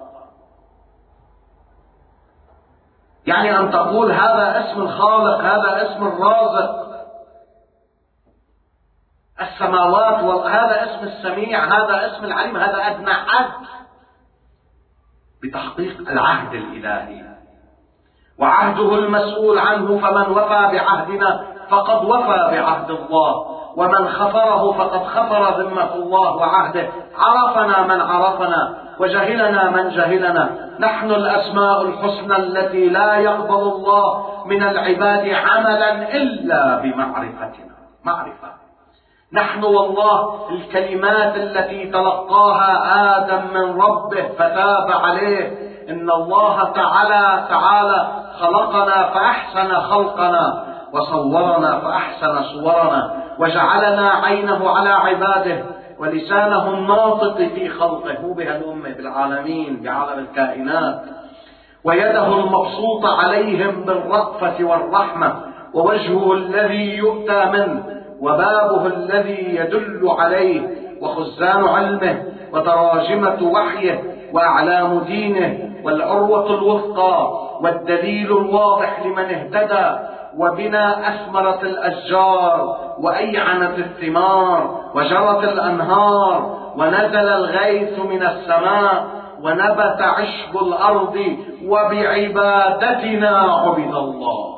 يعني أن تقول هذا اسم الخالق، هذا اسم الرازق السماوات، وهذا اسم السميع، هذا اسم العليم، هذا أدنى حد بتحقيق العهد الإلهي وعهده المسؤول عنه. فمن وفى بعهدنا فقد وفى بعهد الله، ومن خفره فقد خفر ذمة الله وعهده. عرفنا من عرفنا وجهلنا من جهلنا. نحن الأسماء الحسنى التي لا يقبل الله من العباد عملا إلا بمعرفتنا، معرفة. نحن والله الكلمات التي تلقاها آدم من ربه فتاب عليه، إن الله تعالى خلقنا فأحسن خلقنا، وصورنا فأحسن صورنا، وجعلنا عينه على عباده ولسانه الناطق في خلقه، مو بهالأمة، بالعالمين، بعالم الكائنات، ويده المبسوطة عليهم بالرأفة والرحمة، ووجهه الذي يؤتى منه، وبابه الذي يدل عليه، وخزان علمه، وتراجمة وحيه، وأعلام دينه، والعروة الوثقى، والدليل الواضح لمن اهتدى، وبنا أثمرت الأشجار، وأيعنت الثمار، وجرت الأنهار، ونزل الغيث من السماء، ونبت عشب الأرض، وبعبادتنا عبد الله.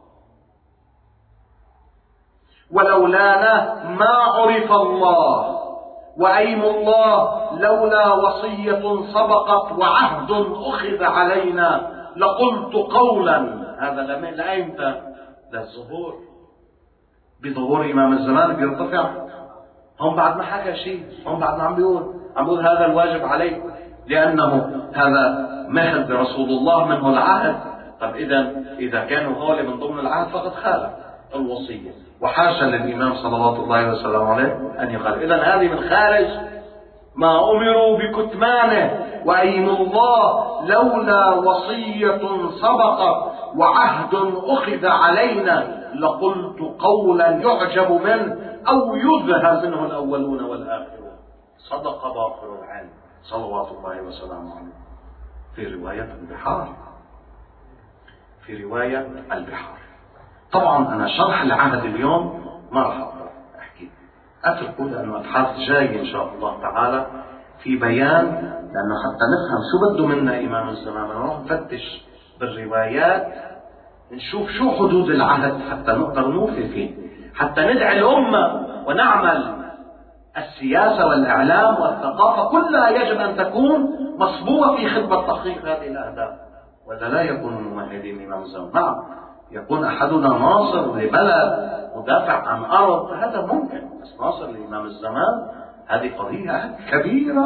ولولانا ما عرف الله، وأيم الله لولا وصية سبقت وعهد أخذ علينا لقلت قولا. هذا لا إمتى؟ للظهور، بظهور إمام الزمان بيرتفع. هم بعد ما حكى شيء، هم بعد ما عم بيقول هذا الواجب عليه، لأنه هذا مهل برسول الله منه العهد. طب إذا كانوا هؤلاء من ضمن العهد فقد خالف الوصية، وحاشا للإمام صلوات الله وسلامه عليه أن يقال. إذن هذه من خارج ما أمروا بكتمانه. وأيم الله لولا وصية سبقت وعهد أخذ علينا لقلت قولا يعجب منه أو يذهل منه الأولون والآخرون. صدق باقر العلم صلوات الله وسلامه عليه. في رواية البحار، في رواية البحار. طبعا أنا شرح العهد اليوم ما راح أقدر أحكي، أتركه لأنه أبحاث جاي إن شاء الله تعالى في بيان، لأنه حتى نفهم شو بده منا إمام الزمان. نروح نفتش بالروايات نشوف شو حدود العهد حتى نقدر نوفي فيه، حتى ندعي الأمة ونعمل. السياسة والإعلام والثقافة كلها يجب أن تكون مصبوغة في خدمة تحقيق هذه الأهداف، ولا لا يكون ممهدين إمام الزمان. نعم، يكون أحدنا ناصر لبلد، مدافع عن أرض، هذا ممكن، بس ناصر لإمام الزمان هذه قضية كبيرة،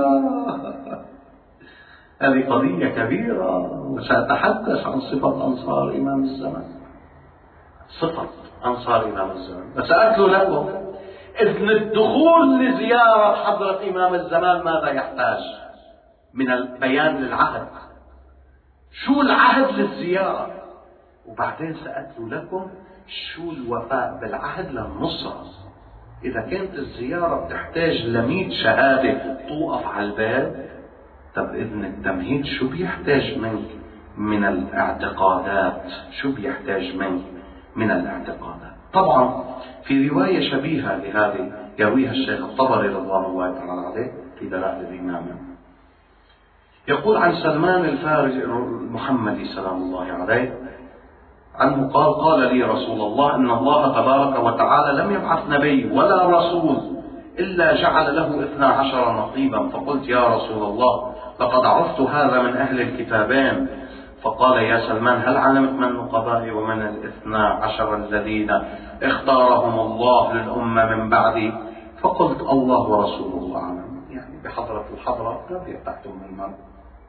هذه قضية كبيرة. وسأتحدث عن صفة أنصار إمام الزمان، صفة أنصار إمام الزمان. بس أتلو لكم إذن الدخول لزيارة حضرة إمام الزمان ماذا يحتاج من البيان للعهد، شو العهد للزيارة، وبعدين سأتلو لكم شو الوفاء بالعهد للنصرة. إذا كانت الزيارة بتحتاج ل100 شهادة توقف على الباب، طب إذن التمهيد شو بيحتاج منك من الاعتقادات، شو بيحتاج منك من الاعتقادات. طبعا في رواية شبيهة لهذه يرويها الشيخ الطبري رضوان الله تعالى عليه في دلائل الإمامة، يقول عن سلمان الفارسي المحمدي سلام الله عليه عنه قال لي رسول الله إن الله تبارك وتعالى لم يبعث نبي ولا رسول إلا جعل له 12 نقيبا. فقلت يا رسول الله لقد عرفت هذا من أهل الكتابين. فقال يا سلمان هل علمت من النقباء ومن 12 الذين اختارهم الله للأمة من بعدي؟ فقلت الله ورسوله أعلم. يعني بحضرة الحضرة لا يتحتم من المرء.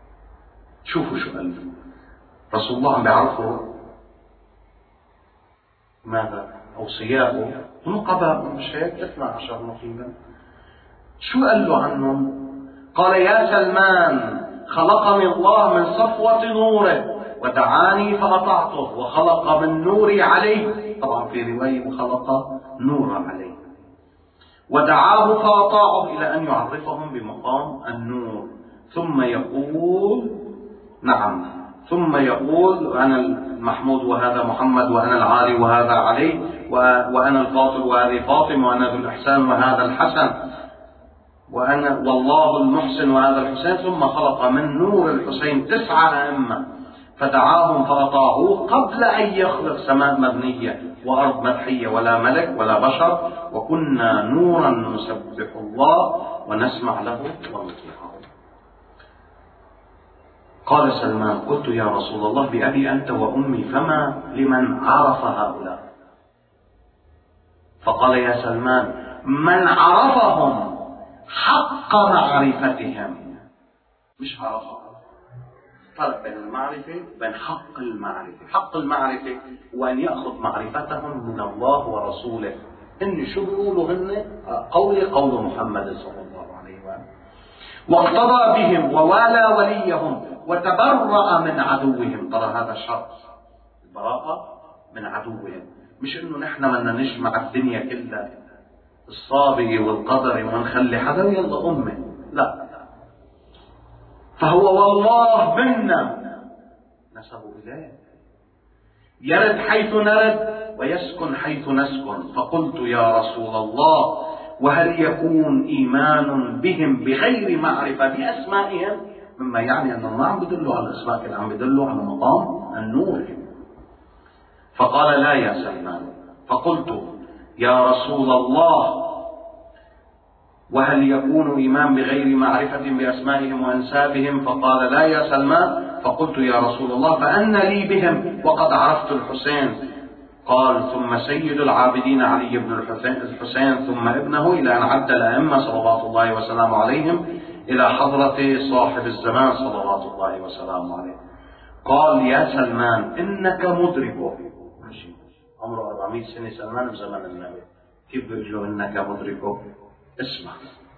شوفوا شو قال رسول الله عم بيعرفه ماذا؟ أوصياءه نقباء، مش هيك 12 نقيبا. شو قال له عنهم؟ قال: يا سلمان، خلقني الله من صفوة نوره ودعاني فأطعته، وخلق من نوري عليه، طبعا في رواية وخلق نور عليه، ودعاه فأطاعه إلى أن يعرفهم بمقام النور، ثم يقول: نعم، ثم يقول: أنا المحمود وهذا محمد، وأنا العالي وهذا علي، وأنا الفاضل وهذه فاطمة، وأنا ذو الإحسان وهذا الحسن، وأنا والله المحسن وهذا الحسين. ثم خلق من نور الحسين 9 أئمة فدعاهم فأطاعوه قبل أن يخلق سماء مبنية وأرض مدحية ولا ملك ولا بشر، وكنا نورا نسبح الله ونسمع له ونطيعه. قال سلمان: قلت يا رسول الله بأبي أنت وأمي، فما لمن عرف هؤلاء؟ فقال: يا سلمان، من عرفهم حق معرفتهم، مش عرفهم. فرق بين المعرفة وبين حق المعرفة. حق المعرفة هو أن يأخذ معرفتهم من الله ورسوله. إن شو بيقولوا هن؟ قول محمد صلى الله عليه وآله، واقتضى بهم ووالى وليهم وتبرأ من عدوهم. ترى هذا شرط البراءة من عدوهم، مش إنه نحن بدنا نجمع الدنيا كلها الصابئ والقدر ونخلي حدا يلا أمه، لا. فهو والله منا نسبوا إليه، يرد حيث نرد ويسكن حيث نسكن. فقلت يا رسول الله، وهل يكون إيمان بهم بغير معرفة بأسمائهم؟ مما يعني أنهم ما عم بدلوا على الأسماء، كان عم بدلوا على مقام النور. فقال: لا يا سلمان. فقلت يا رسول الله، وهل يكون إيمان بغير معرفة بأسمائهم وأنسابهم؟ فقال: لا يا سلمان. فقلت يا رسول الله، فأن لي بهم وقد عرفت الحسين؟ قال: ثم سيد العابدين علي بن الحسين، ثم ابنه، إلى أن عد الأئمة صلوات الله وسلامه عليهم إلى حضرة صاحب الزمان صلوات الله وسلامه عليه. قال: يا سلمان، إنك مدركه. عمره 400 سنة سلمان بزمن النبي، كيف بيقول له إنك مدركه؟ اسمع: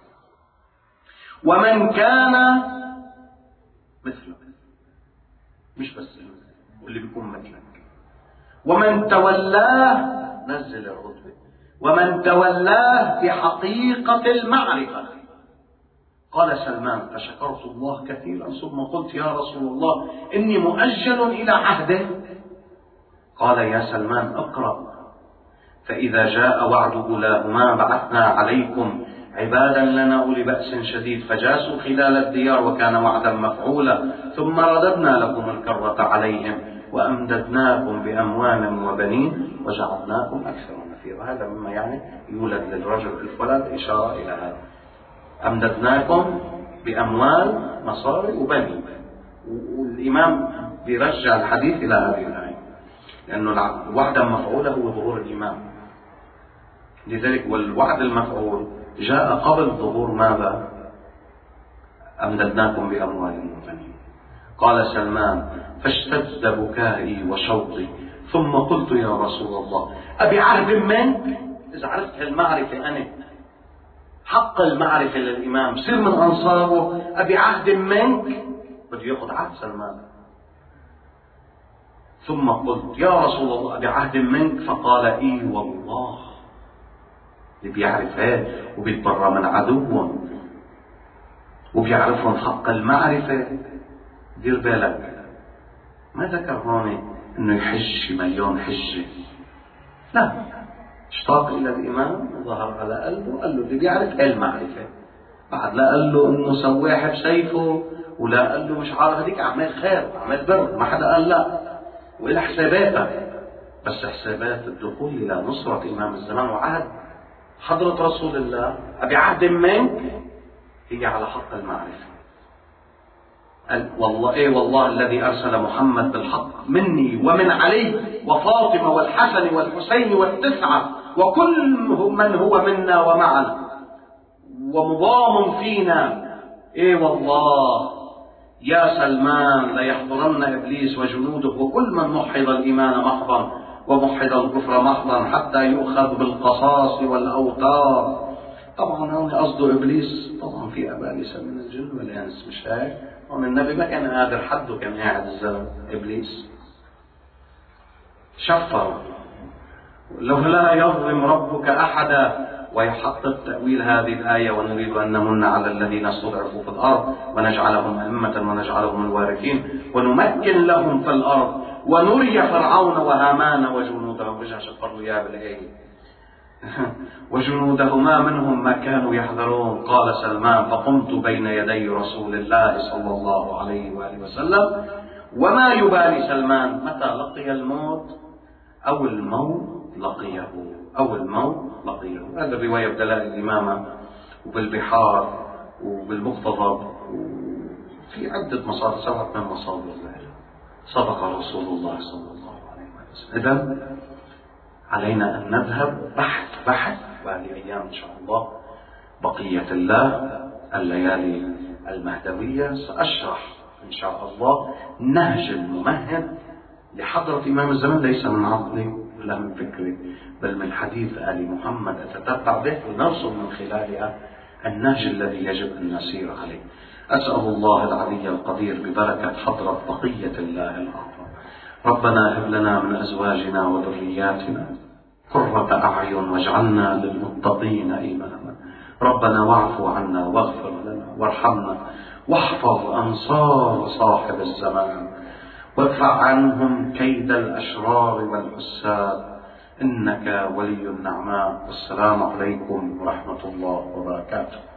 ومن كان مثلك، مش بس واللي بيكون مثلك، ومن تولاه، نزل الرتبة، ومن تولاه بحقيقة المعرفة. قال سلمان: فشكرت الله كثيرا، ثم قلت يا رسول الله، إني مؤجل إلى عهده. قال: يا سلمان، اقرأ: فإذا جاء وعد أولاهما بعثنا عليكم عبادا لنا أولي بأس شديد فجاسوا خلال الديار وكان وعدا مفعولا، ثم رددنا لكم الكرة عليهم وأمددناكم بأموال وبنين وجعلناكم أكثر نفيرا. هذا مما يعني يولد للرجل الولد، إشارة إلى هذا. أمددناكم بأموال، مصاري وبنين. والإمام بيرجع الحديث إلى هذه الآية، لأنه وعدا مفعولا هو ظهور الإمام، لذلك والوعد المفعول جاء قبل ظهور ماذا؟ أمددناكم بأموال وبنين. قال سلمان: فاشتد بكائي وشوقي، ثم قلت يا رسول الله، أبي عهد منك؟ إذا عرفت المعرفة أنا، حق المعرفة للإمام، صير من أنصاره، أبي عهد منك؟ بده يأخذ عهد سلمان. ثم قلت يا رسول الله، أبي عهد منك؟ فقال: إي والله. اللي بيعرف هيك وبيتبرى من عدوهم وبيعرفهم حق المعرفة، دير بالك، ما ذكر هون انه يحج مليون حجة، لا، اشتاق الى الامام، ظهر على قلبه، قال له اللي بيعرف هاي المعرفة. بعد لا قال له انه سواح بسيفه، ولا قال له مش عارف، هذيك اعمال خير، اعمال بر، ما حدا قال لا، وإلى حساباتها، بس حسابات الدخول الى نصرة امام الزمان وعهد حضرة رسول الله، أبي عهد منك، هي على حق المعرفة. قال: والله إيه والله الذي أرسل محمد بالحق مني ومن علي وفاطمة والحسن والحسين والتسعة وكل من هو منا ومعنا ومضام فينا. إيه والله يا سلمان، ليحضرن إبليس وجنوده وكل من محض الإيمان محضا، وموحد الكفر محضا حتى يؤخذ بالقصاص والأوتار. طبعا هون قصده إبليس، طبعا في أبالسة من الجن والإنس، مش هيك؟ هون النبي ما كان قادر حده، كان قاعد الزلم إبليس شفر. لو لا يظلم ربك أحدا. ويحقق تأويل هذه الآية: ونريد أن نمن على الذين استضعفوا في الأرض ونجعلهم أئمة ونجعلهم الوارثين ونمكن لهم في الأرض ونري فرعون وهامان وجنودهم. رجع شفر له إياه بالآية وجنودهما منهم ما كانوا يحذرون. قال سلمان: فقمت بين يدي رسول الله صلى الله عليه وآله وسلم وما يبالي سلمان متى لقي الموت أو الموت لقيه، أو الموت لقيه. هذا الرواية بدلائل الإمامة وبالبحار وبالمقتضب وفي عدة مصادر، 7 مصادر. صدق رسول الله صلى الله عليه وسلم. إذن علينا أن نذهب بحث وهذه أيام إن شاء الله بقية الله الليالي المهدوية سأشرح إن شاء الله نهج الممهد لحضرة إمام الزمان، ليس من عقلي ولا من فكري بل من حديث آل محمد أتتبع به ونرسم من خلالها النهج الذي يجب أن نسير عليه. أسأل الله العلي القدير ببركة حضرة بقية الله الأعظم: ربنا هب لنا من أزواجنا وذرياتنا قرة أعين واجعلنا للمتقين إماما. ربنا واعف عنا واغفر لنا وارحمنا واحفظ أنصار صاحب الزمان وادفع عنهم كيد الأشرار والحساد، إنك ولي النعماء. والسلام عليكم ورحمة الله وبركاته.